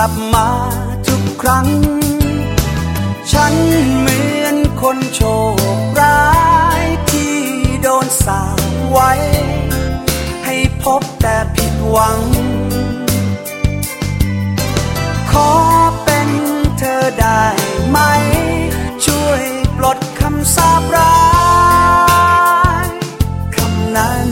บมาทุกครั้งฉันเหมือนคนโชคร้ายที่โดนสาปไว้ให้พบแต่ผิดหวังขอเป็นเธอได้ไหมช่วยปลดคำสาปร้ายคำนั้น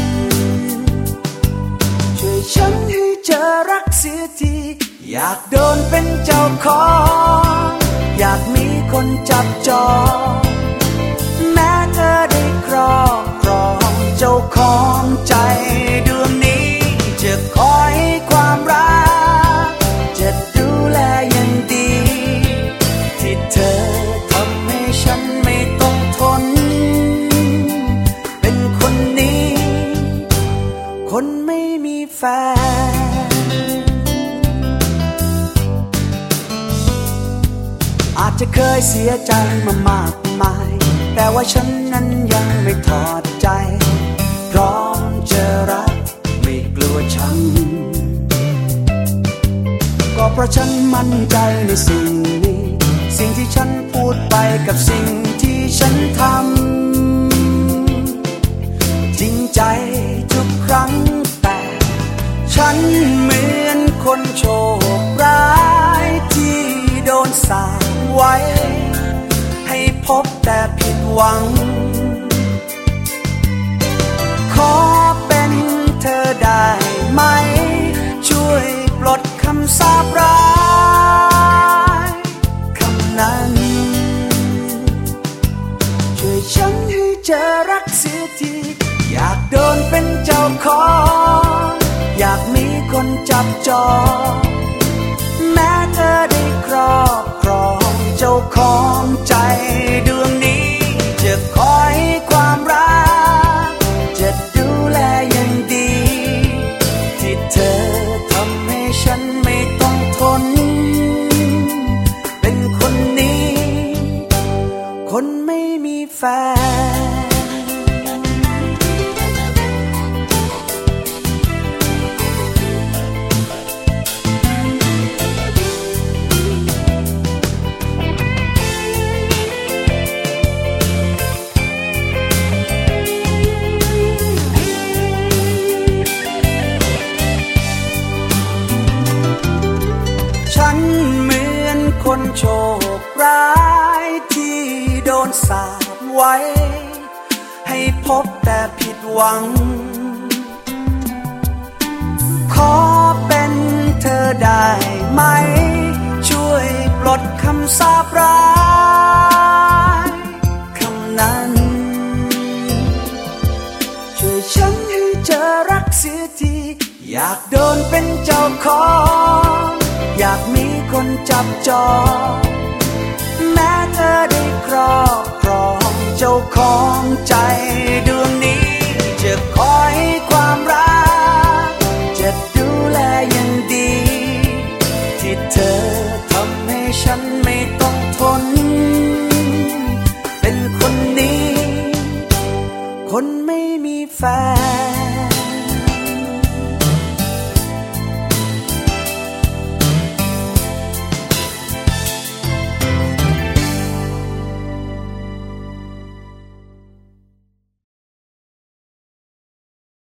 ช่วยฉันให้เจอรักเสียทีอยากโดนเป็นเจ้าของอยากมีคนจับจองแม้เธอได้ครอบครองเจ้าของใจดวงนี้จะคอยความรักจะดูแลอย่างดีที่เธอทำให้ฉันไม่ต้องทนเป็นคนนี้คนไม่มีแฟนอาจจะเคยเสียใจมามากมายแต่ว่าฉันนั้นยังไม่ถอดใจพร้อมจะรักไม่กลัวช้ำก็เพราะฉันมั่นใจในสิ่งนี้สิ่งที่ฉันพูดไปกับสิ่งที่ฉันทำจริงใจทุกครั้งแต่ฉันเหมือนคนโชคร้ายที่โดนสาปไว้ให้พบแต่ผิดหวังขอเป็นเธอได้ไหมช่วยปลดคำสาปร้ายคำนั้นช่วยฉันให้เจอรักเสียทีอยากโดนเป็นเจ้าของอยากมีคนจับจองแม้เธอได้ครอบครองเจ้าของใจดวงนี้จะคอยความรักจะดูแลอย่างดีที่เธอทำให้ฉันไม่ต้องทนเป็นคนนี้คนไม่มีแฟนฉันเหมือนคนโชคร้ายที่โดนสาปไว้ให้พบแต่ผิดหวังขอเป็นเธอได้ไหมช่วยปลดคำสาปร้ายคำนั้นช่วยฉันให้เจอรักเสียทีอยากโดนเป็นเจ้าของอยากมีคนจับจองแม้เธอได้ครอบครองเจ้าของใจดวงนี้จะคอยความรักจะดูแลอย่างดีที่เธอทำให้ฉันไม่ต้องทนเป็นคนนี้คนไม่มีแฟน